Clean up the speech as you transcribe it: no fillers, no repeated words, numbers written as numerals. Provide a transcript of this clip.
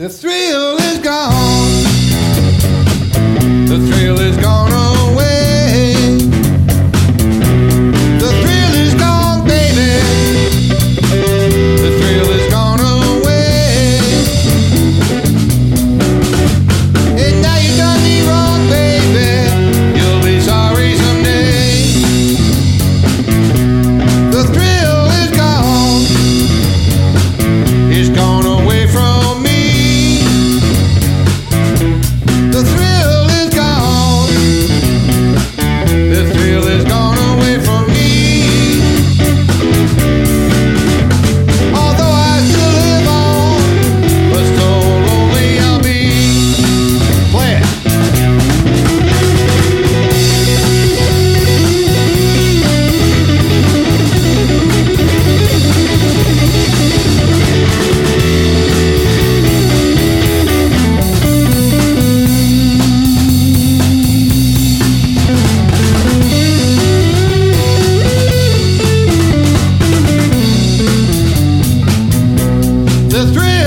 The thrill is gone. The thrill is gone away. The thrill is gone, baby. The thrill is gone away. And now you done me wrong, baby. You'll be sorry someday. The thrill is gone. It's gone away from me. The thrill is gone. The thrill is gone away from me. Although I still live on, but so lonely I'll be. Play it. The thrill